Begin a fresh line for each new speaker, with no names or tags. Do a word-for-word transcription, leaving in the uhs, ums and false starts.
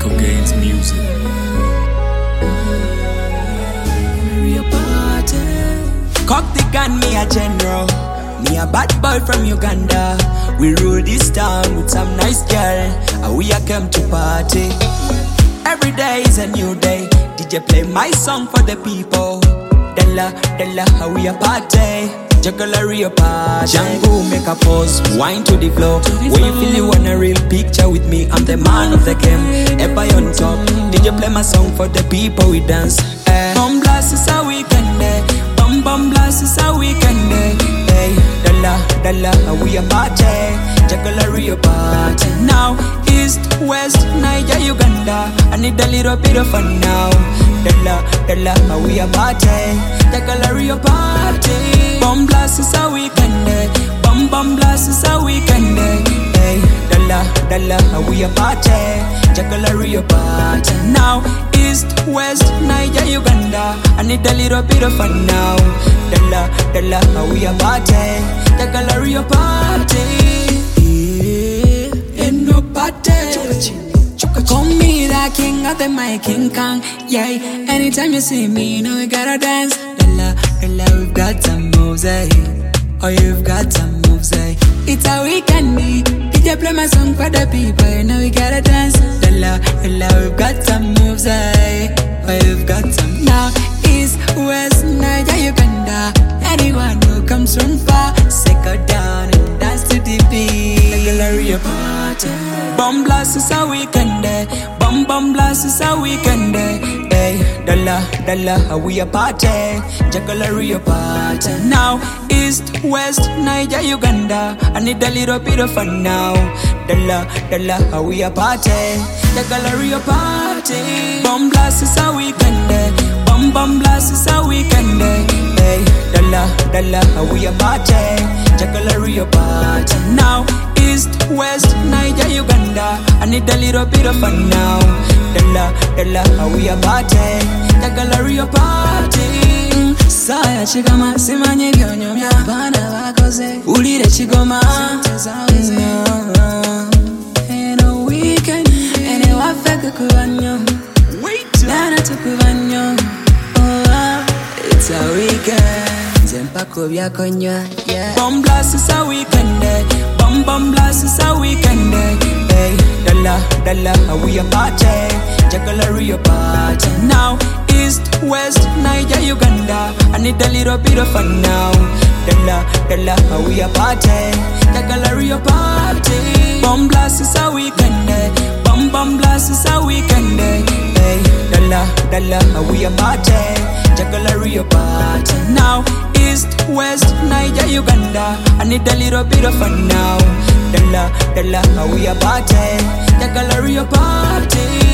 Echo Gaines Music.
We a party. Cock the gun, me a general. Me a bad boy from Uganda. We rule this town with some nice girl, and we a come to party. Every day is a new day. D J play my song for the people. Della, Della, how we a party. Jugglery a party. Django make a pose, wine to the floor. When you feel you want a real picture with me, I'm the man of the game, ever on top. D J play my song for the people, we dance. Eh. Bum blast is how we can day. Bum bum blast is how we can day. Hey, Della, Della, how we a party. Jugglery a party. Now, East, West, Niger, Uganda. I need a little bit of fun now. Della, Della, how we a party. Jugglery a party. Bum blast is how we can day. Bum bum blast is how we can day. Hey, Della, Della, how we a party. Jugglery a party. Now, East, West, Niger, Uganda. I need a little bit of fun now. Della, Della, how we a party. Jugglery a party. Yeah, ain't no party. Call me the king of the mic, King Kong. Yeah, anytime you see me, you know you gotta dance. Della, Della, we've got some moves, eh? Oh, you've got some moves, eh? It's a weekend, me. D J play my song for the people, you know we gotta dance. Della, Della, we've got some moves, eh? Oh, you've got some. Now, East, West, Niger, Uganda. Anyone who comes from far, settle down and dance to the beat. Jugglery a party. Bum blast is a weekend day. Bum bum blast is a weekend day. Hey, Della, Della, how we a party. Jugglery a party. Now, East, West, Niger, Uganda. I need a little bit of fun now. Della, Della, how we a party. Jugglery a party. Bum blast is a weekend day. Bum bum blast is a weekend day. Hey, Della, Della, how we a party. Jugglery a party. Now, East, West, Niger, Uganda. I need a little bit of fun now. Della, Della, how we a party. Jugglery a party. Saya chigama, simanye byonyomya. Bana bakoze, ulire chigoma. Ain't no weekend, and it wa fake kubanyo. Wait, nana tukubanyo. Oh, it's a weekend. Zempako byakonywa, yeah. Bum blast is a weekend day. Bum bum blast is a weekend day. Hey, Della, Della, how we a party. Jugglery a party. Now, East, West, Niger, Uganda. I need a little bit of fun now. Della, Della, how we a party. Jugglery a party. Bum blast is a weekend day. Bum bum blast is a weekend day. Hey, Della, Della, how we a party. Jugglery a party. Now, East, West, Niger, Uganda. I need a little bit of fun now. Della, Della, how we a party. Jugglery a party.